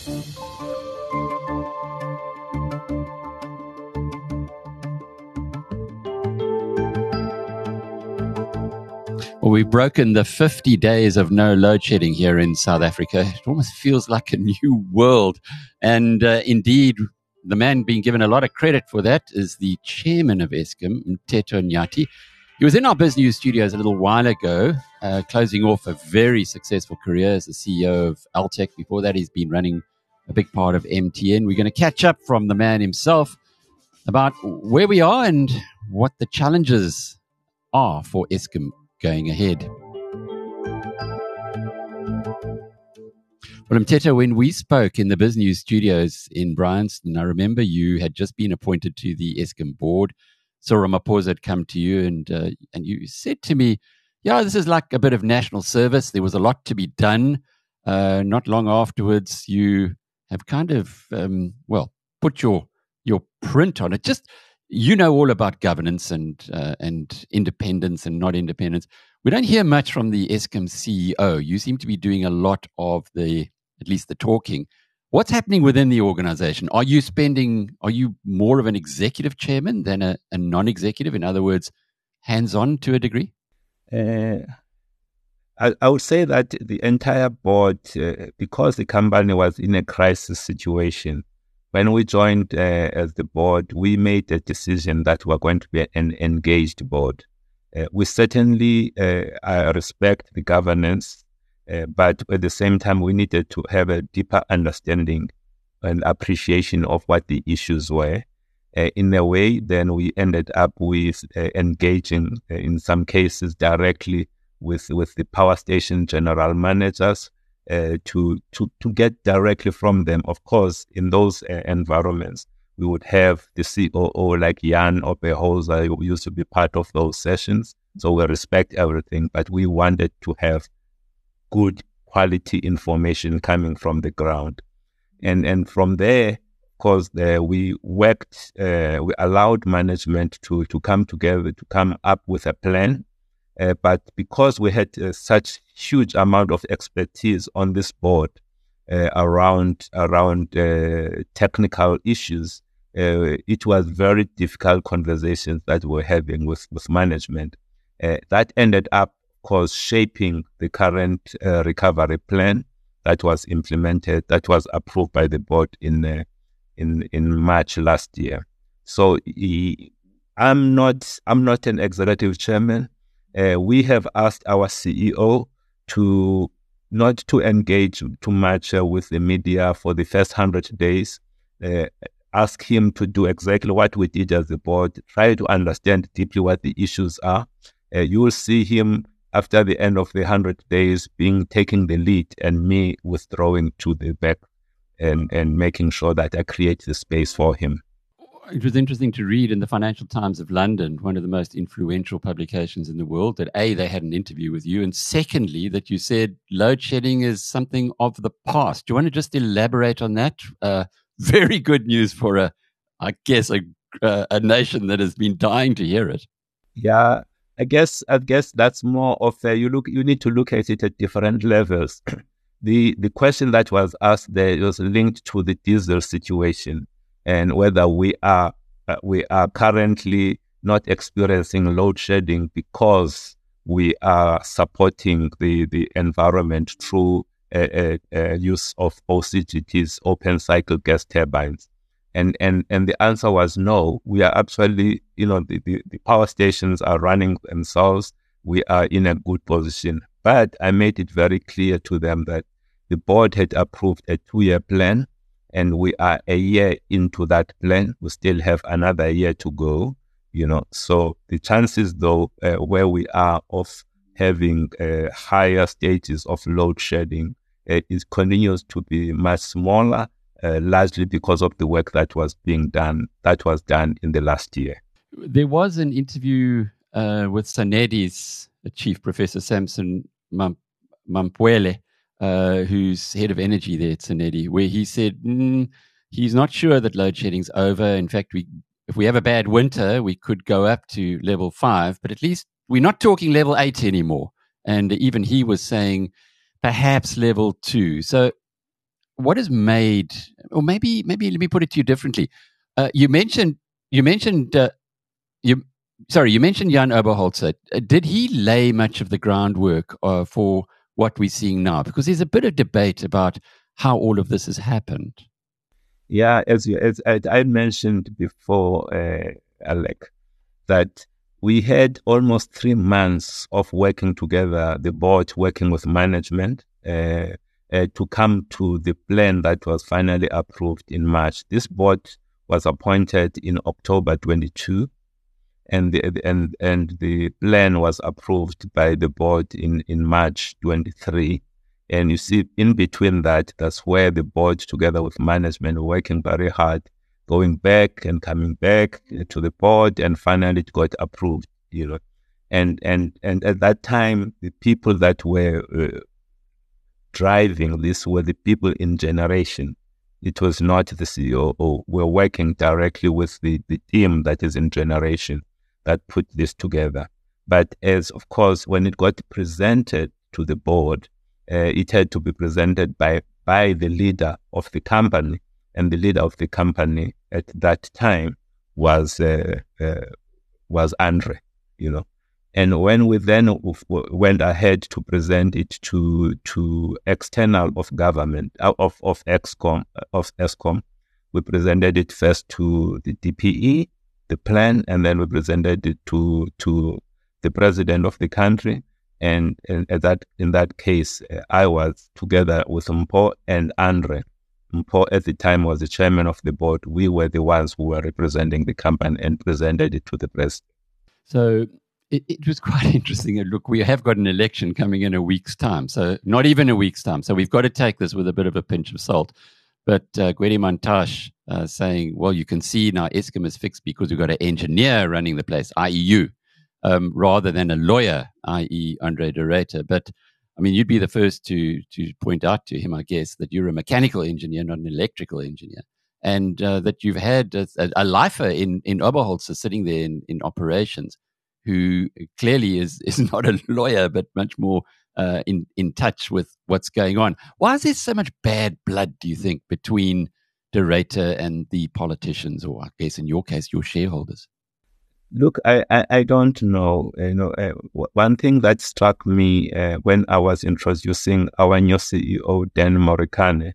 Well, we've broken the 50 days of no load shedding here in South Africa. It almost feels like a new world. And indeed, the man being given a lot of credit for that is the chairman of Eskom, Mteto Nyati. He was in our Biz News studios a little while ago, closing off a very successful career as the CEO of Altec. Before that, he's been running a big part of MTN. We're going to catch up from the man himself about where we are and what the challenges are for Eskom going ahead. Well, Mteto, when we spoke in the Biz News studios in Bryanston, I remember you had just been appointed to the Eskom board. Cyril Ramaphosa had come to you and you said to me, yeah, this is like a bit of national service. There was a lot to be done. Not long afterwards, you have kind of, put your print on it. Just, you know all about governance and independence and not independence. We don't hear much from the Eskom CEO. You seem to be doing a lot of at least the talking. What's happening within the organization? Are you more of an executive chairman than a non-executive? In other words, hands-on to a degree? I would say that the entire board, because the company was in a crisis situation, when we joined as the board, we made a decision that we're going to be an engaged board. We certainly respect the governance, but at the same time, we needed to have a deeper understanding and appreciation of what the issues were. In a way, then we ended up with engaging, in some cases, directly with the power station general managers, to get directly from them. Of course, in those environments, we would have the COO like Jan Opehoza, who used to be part of those sessions. So we respect everything, but we wanted to have good quality information coming from the ground. And from there, of course, we worked, we allowed management to come together, to come up with a plan. But because we had such huge amount of expertise on this board around technical issues, it was very difficult conversations that we're having with management. That ended up, of course, shaping the current recovery plan that was implemented, that was approved by the board in March last year. So I'm not an executive chairman. We have asked our CEO to not to engage too much with the media for the first 100 days. Ask him to do exactly what we did as the board, try to understand deeply what the issues are. You will see him after the end of the 100 days taking the lead and me withdrawing to the back and making sure that I create the space for him. It was interesting to read in the Financial Times of London, one of the most influential publications in the world, that A, they had an interview with you, and secondly, that you said load shedding is something of the past. Do you want to just elaborate on that? Very good news for a nation that has been dying to hear it. Yeah, I guess that's more of you need to look at it at different levels. The question that was asked there was linked to the diesel situation, and whether we are currently not experiencing load shedding because we are supporting the environment through use of OCGTs, open cycle gas turbines. And the answer was no. We are actually, the power stations are running themselves. We are in a good position. But I made it very clear to them that the board had approved a 2-year plan, and we are a year into that plan. We still have another year to go, So the chances, though, where we are of having higher stages of load shedding, it continues to be much smaller, largely because of the work that was done in the last year. There was an interview with SANEDI's chief, Professor Samson Mampuele, who's head of energy there at SANEDI, where he said he's not sure that load shedding's over. In fact, if we have a bad winter, we could go up to level 5, but at least we're not talking level 8 anymore. And even he was saying perhaps level 2. So what has made, or maybe let me put it to you differently. You mentioned you mentioned you mentioned Jan Oberholzer. Did he lay much of the groundwork for what we're seeing now? Because there's a bit of debate about how all of this has happened. Yeah, as I mentioned before, Alec, that we had almost 3 months of working together, the board working with management, to come to the plan that was finally approved in March. This board was appointed in October 22, and the plan was approved by the board in March 23. And you see, in between that's where the board, together with management, were working very hard, going back and coming back to the board, and finally it got approved. And at that time, the people that were driving this were the people in generation. It was not the CEO. We're working directly with the team that is in generation that put this together. But as, of course, when it got presented to the board, it had to be presented by the leader of the company, and the leader of the company at that time was Andre, And when we then went ahead to present it to external of government of Eskom, we presented it first to the DPE, the plan, and then we presented it to the president of the country. And in that case, I was together with Mpho and Andre. Mpho at the time was the chairman of the board. We were the ones who were representing the company and presented it to the president. So it was quite interesting. Look, we have got an election coming in a week's time. So not even a week's time. So we've got to take this with a bit of a pinch of salt. But Gwede Mantashe saying, well, you can see now Eskom is fixed because we've got an engineer running the place, i.e. you. Rather than a lawyer, i.e. Andre de Ruyter. But, I mean, you'd be the first to point out to him, I guess, that you're a mechanical engineer, not an electrical engineer, and that you've had a lifer in Oberholzer sitting there in operations, who clearly is not a lawyer, but much more in touch with what's going on. Why is there so much bad blood, do you think, between de Ruyter and the politicians, or I guess in your case, your shareholders? Look, I don't know. One thing that struck me when I was introducing our new CEO, Dan Morikane,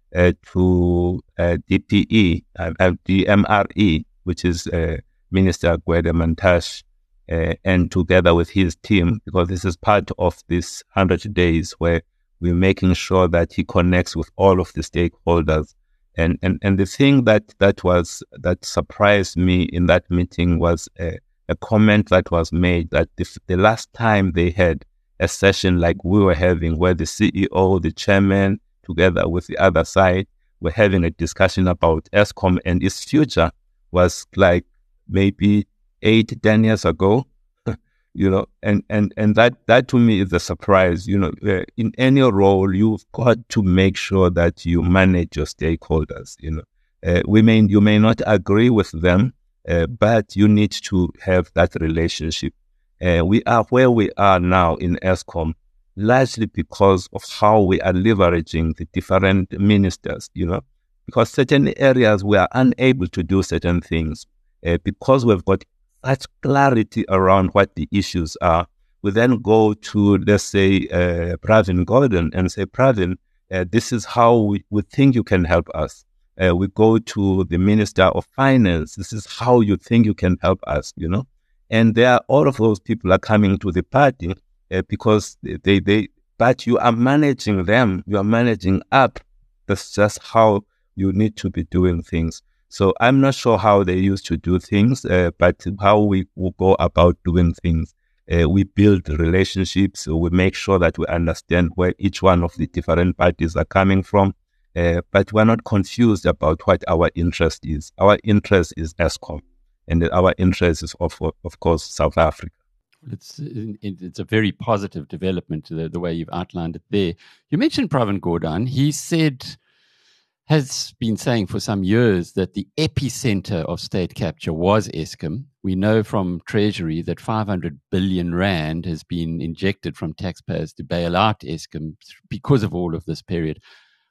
to DPE, DMRE, which is Minister Gwede Mantashe, and together with his team, because this is part of this 100 days where we're making sure that he connects with all of the stakeholders. And the thing that surprised me in that meeting was a comment that was made that the last time they had a session like we were having, where the CEO, the chairman, together with the other side, were having a discussion about Eskom and its future, was like maybe 8-10 years ago. And that to me is a surprise. In any role, you've got to make sure that you manage your stakeholders. You may not agree with them, but you need to have that relationship. We are where we are now in Eskom, largely because of how we are leveraging the different ministers, because certain areas we are unable to do certain things, because we've got such clarity around what the issues are. We then go to, let's say, Pravin Gordhan and say, Pravin, this is how we think you can help us. We go to the Minister of Finance. This is how you think you can help us, And all of those people are coming to the party because but you are managing them. You are managing up. That's just how you need to be doing things. So I'm not sure how they used to do things, but how we will go about doing things. We build relationships. We make sure that we understand where each one of the different parties are coming from, but we're not confused about what our interest is. Our interest is Eskom, and our interest is, of course, South Africa. It's a very positive development, the way you've outlined it there. You mentioned Pravin Gordhan. He has been saying for some years that the epicenter of state capture was Eskom. We know from Treasury that 500 billion rand has been injected from taxpayers to bail out Eskom because of all of this period.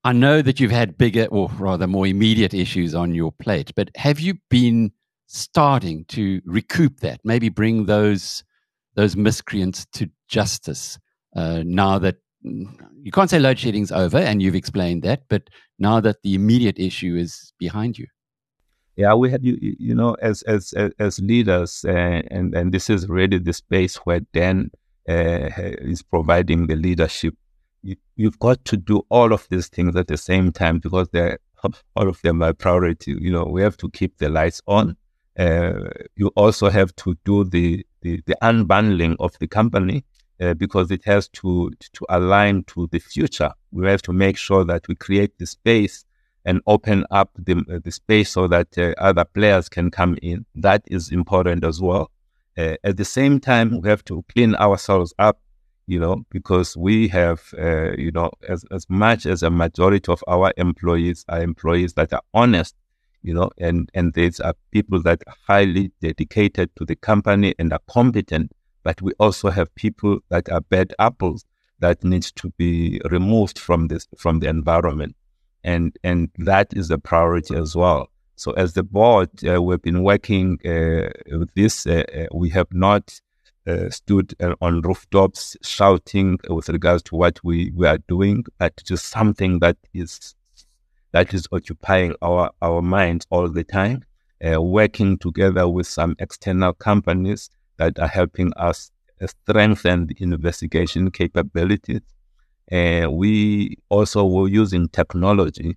I know that you've had bigger, or rather more immediate issues on your plate, but have you been starting to recoup that, maybe bring those miscreants to justice now that you can't say load shedding's over, and you've explained that, but now that the immediate issue is behind you? Yeah, we have as leaders, and this is really the space where Dan is providing the leadership. You've got to do all of these things at the same time because all of them are priority. We have to keep the lights on. You also have to do the unbundling of the company because it has to align to the future. We have to make sure that we create the space and open up the space so that other players can come in. That is important as well. At the same time, we have to clean ourselves up, because we have, as much as a majority of our employees are employees that are honest, and these are people that are highly dedicated to the company and are competent, but we also have people that are bad apples that needs to be removed from the environment. And that is a priority as well. So as the board, we've been working with this. We have not stood on rooftops shouting with regards to what we are doing, but just something that is occupying our minds all the time, working together with some external companies that are helping us strengthen the investigation capabilities. We also were using technology,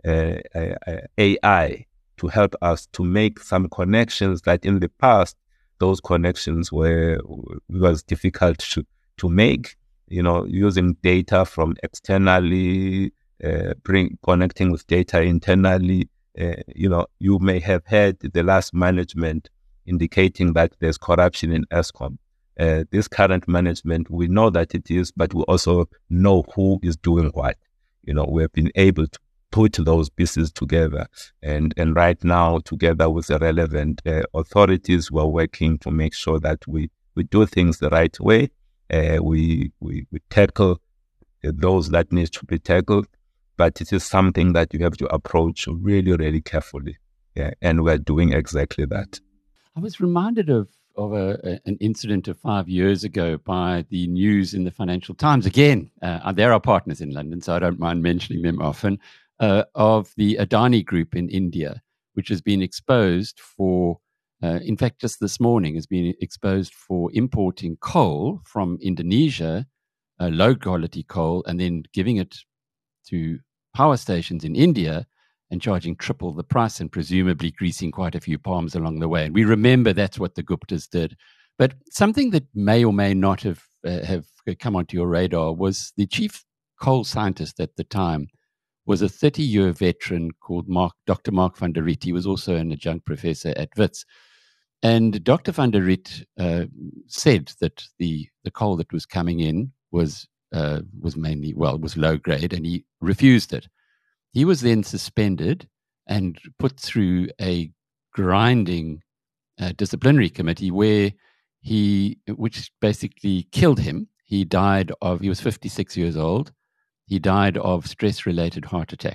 AI, to help us to make some connections that in the past, those connections was difficult to make, using data from externally, connecting with data internally. You may have heard the last management indicating that there's corruption in Eskom. This current management, we know that it is, but we also know who is doing what. We have been able to put those pieces together, and right now, together with the relevant authorities, we're working to make sure that we do things the right way. We tackle those that need to be tackled, but it is something that you have to approach really, really carefully. Yeah, and we're doing exactly that. I was reminded of an incident of 5 years ago by the news in the Financial Times. Again, they're our partners in London, so I don't mind mentioning them often, of the Adani Group in India, which has been exposed for, in fact, just this morning, has been exposed for importing coal from Indonesia, low-quality coal, and then giving it to power stations in India and charging triple the price and presumably greasing quite a few palms along the way. And we remember that's what the Guptas did. But something that may or may not have come onto your radar was the chief coal scientist at the time was a 30-year veteran called Dr. Mark van der Riet. He was also an adjunct professor at Wits. And Dr. van der Riet said that the coal that was coming in was mainly, was low grade, and he refused it. He was then suspended and put through a grinding disciplinary committee which basically killed him. He was 56 years old. He died of stress-related heart attack.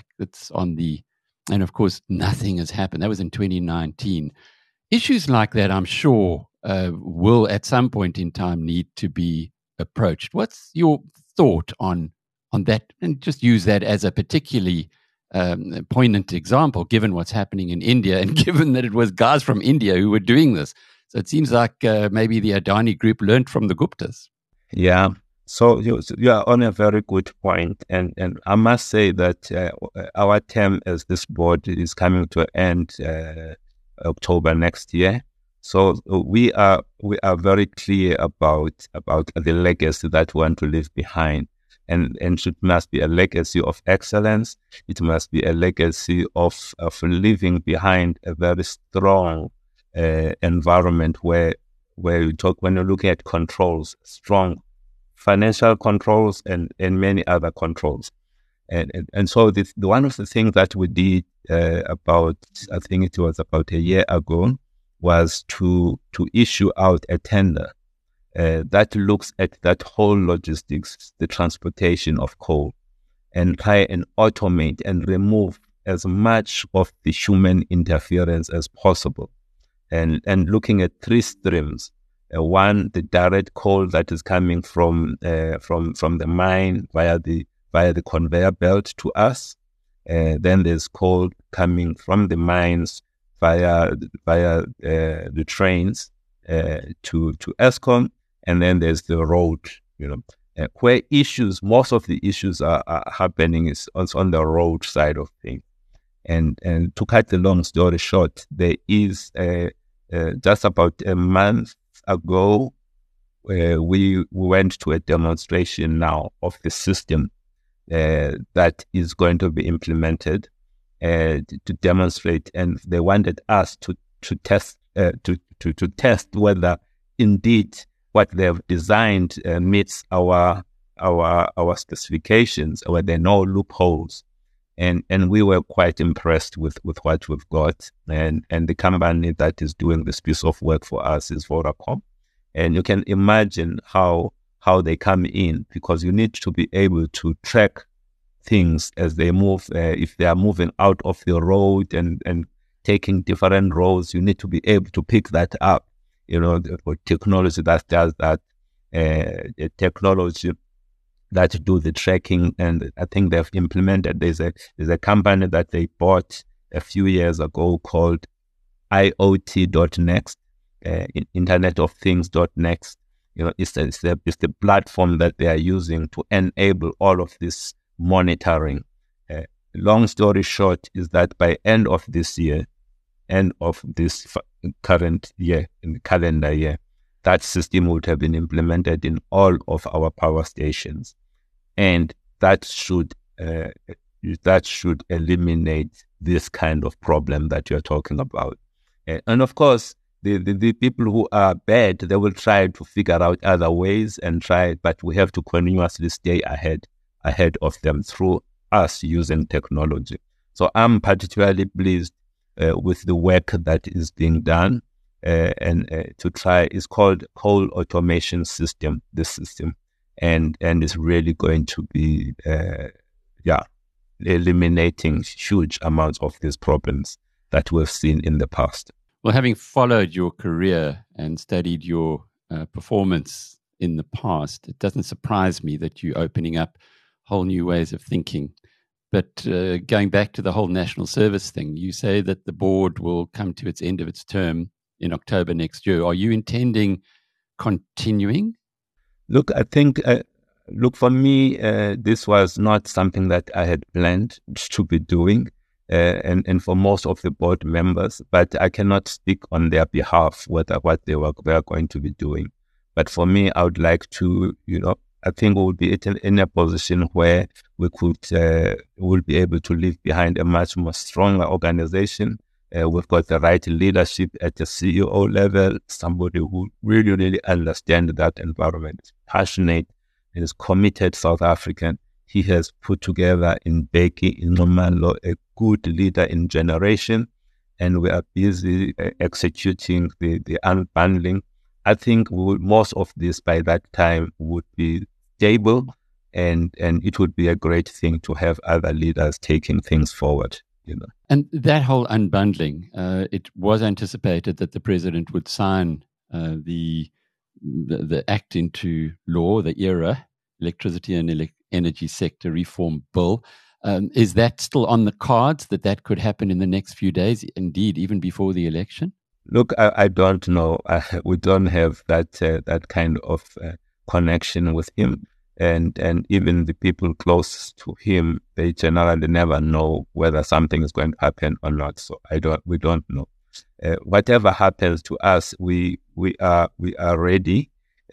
And of course, nothing has happened. That was in 2019. Issues like that, I'm sure, will at some point in time need to be approached. What's your thought on that? And just use that as a particularly poignant example, given what's happening in India and given that it was guys from India who were doing this. So it seems like maybe the Adani Group learned from the Guptas. Yeah. So you are on a very good point. And I must say that our term as this board is coming to an end October next year. So we are very clear about the legacy that we want to leave behind. And it must be a legacy of excellence. It must be a legacy of leaving behind a very strong environment where when you're looking at controls, strong financial controls and many other controls. And so one of the things that we did I think it was about a year ago, was to issue out a tender that looks at that whole logistics, the transportation of coal. and try and automate and remove as much of the human interference as possible. And looking at three streams. One, the direct coal that is coming from the mine via the conveyor belt to us. Then there's coal coming from the mines via the trains to Eskom, and then there's the road. Where most of the issues are happening is on the road side of things. And to cut the long story short, there is just about a month ago, we went to a demonstration now of the system that is going to be implemented to demonstrate, and they wanted us to test whether indeed what they have designed meets our specifications, or there are no loopholes. And we were quite impressed with what we've got. And the company that is doing this piece of work for us is Vodacom. And you can imagine how they come in, because you need to be able to track things as they move. If they are moving out of the road and taking different roads, you need to be able to pick that up. For technology that does that, technology that do the tracking, and I think they've implemented. There's a company that they bought a few years ago called IoT.next, Internet of Things.next. It's the platform that they are using to enable all of this monitoring. Long story short is that by end of this current year, in the calendar year, that system would have been implemented in all of our power stations, and that should eliminate this kind of problem that you're talking about. And of course, the people who are bad, they will try to figure out other ways and try, but we have to continuously stay ahead of them through us using technology. So I'm particularly pleased with the work that is being done. And to try, it's called Coal Automation System, this system, and it's really going to be eliminating huge amounts of these problems that we've seen in the past. Well, having followed your career and studied your performance in the past, it doesn't surprise me that you're opening up whole new ways of thinking. But going back to the whole national service thing, you say that the board will come to its end of its term in October next year. Are you intending continuing? Look, I think, for me, this was not something that I had planned to be doing, and for most of the board members, but I cannot speak on their behalf what they are going to be doing. But for me, I would like to, I think we will be in a position where we will be able to leave behind a much more stronger organization. We've got the right leadership at the CEO level, somebody who really, really understands that environment, is passionate, and is committed South African. He has put together in Bheki, in Nomalo, a good leader in generation, and we are busy executing the unbundling. I think most of this by that time would be stable, and it would be a great thing to have other leaders taking things forward. And that whole unbundling, it was anticipated that the president would sign the act into law, the ERA, Electricity and Energy Sector Reform Bill. Is that still on the cards, that could happen in the next few days, indeed, even before the election? Look, I don't know. We don't have that kind of connection with him. And even the people close to him, they generally never know whether something is going to happen or not. So we don't know. Whatever happens to us, we are ready.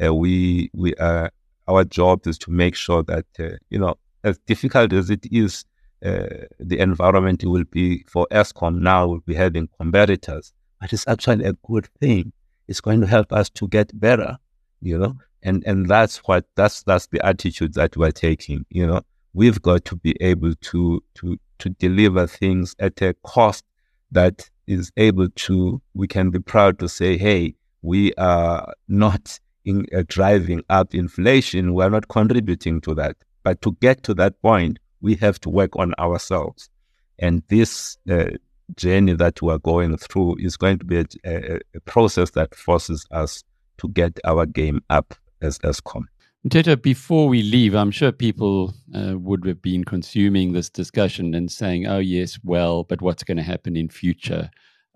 Our job is to make sure that as difficult as it is, the environment will be for Eskom now. We'll be having competitors, but it's actually a good thing. It's going to help us to get better. And that's the attitude that we're taking. We've got to be able to deliver things at a cost that is able to, we can be proud to say, hey, we are not driving up inflation. We're not contributing to that. But to get to that point, We have to work on ourselves. And this journey that we are going through is going to be a process that forces us to get our game up as Eskom. Mteto, before we leave, I'm sure people would have been consuming this discussion and saying, oh, yes, well, but what's going to happen in future?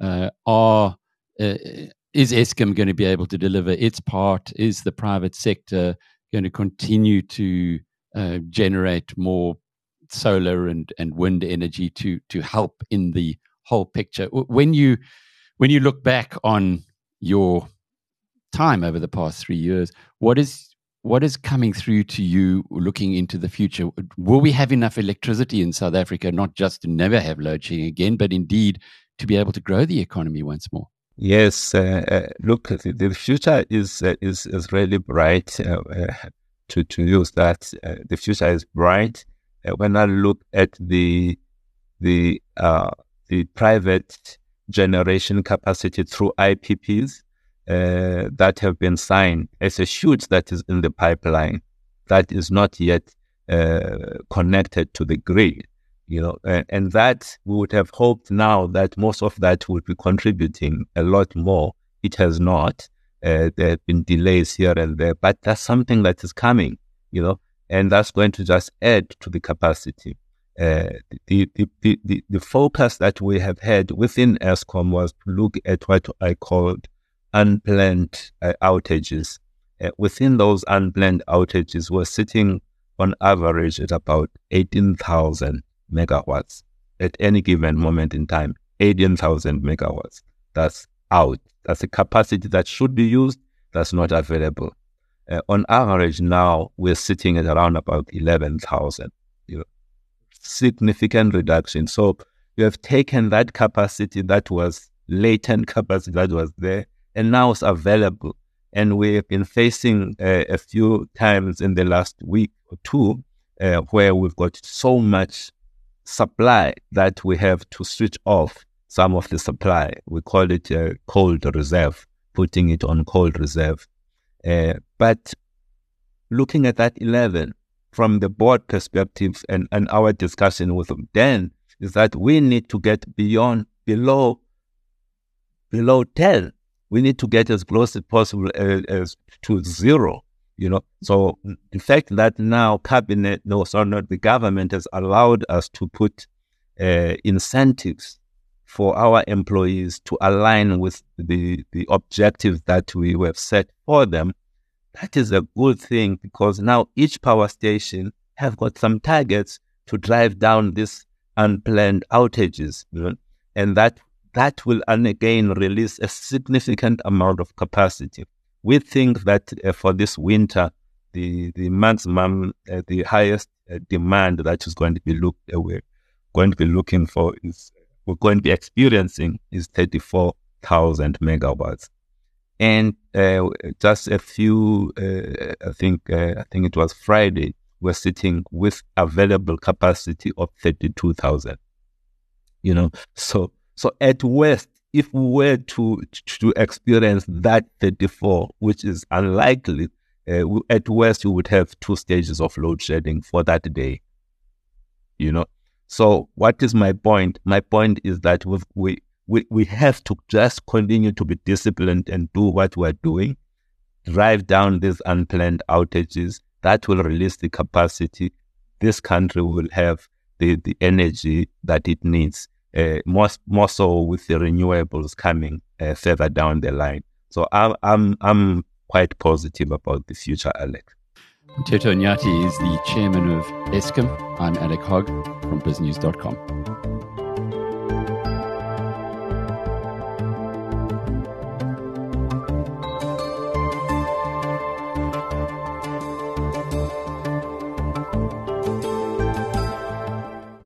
Is Eskom going to be able to deliver its part? Is the private sector going to continue to generate more solar and wind energy to help in the whole picture? When you look back on your time over the past 3 years, what is coming through to you looking into the future? Will we have enough electricity in South Africa, not just to never have load shedding again, but indeed to be able to grow the economy once more? Yes, look, the future is really bright. To use that, the future is bright. When I look at the private generation capacity through IPPs that have been signed, it's a huge that is in the pipeline that is not yet connected to the grid. And that we would have hoped now that most of that would be contributing a lot more. It has not. There have been delays here and there, but that's something that is coming, and that's going to just add to the capacity. The focus that we have had within Eskom was to look at what I called unplanned outages. Within those unplanned outages, we're sitting on average at about 18,000 megawatts at any given moment in time. 18,000 megawatts. That's out. That's a capacity that should be used. That's not available. On average now, we're sitting at around about 11,000. Significant reduction. So you have taken that capacity that was latent capacity that was there, and now it's available. And we have been facing a few times in the last week or two where we've got so much supply that we have to switch off some of the supply. We call it cold reserve, putting it on cold reserve. But looking at that 11 from the board perspective and our discussion with them then is that we need to get below 10. We need to get as close as possible as to zero. So the fact that now the government has allowed us to put incentives for our employees to align with the objectives that we have set for them, that is a good thing, because now each power station have got some targets to drive down these unplanned outages, and that will again release a significant amount of capacity. We think that for this winter, the maximum, the highest demand that is going to be looking for we're going to be experiencing is 34,000 megawatts. And just a few, I think it was Friday, we're sitting with available capacity of 32,000. So at worst, if we were to experience that 34, which is unlikely, at worst you would have 2 stages of load shedding for that day. So what is my point? My point is that we have to just continue to be disciplined and do what we're doing, drive down these unplanned outages. That will release the capacity. This country will have the energy that it needs. More so with the renewables coming further down the line. So I'm quite positive about the future, Alec. Mteto Nyati is the chairman of Eskom. I'm Alec Hogg from BizNews.com.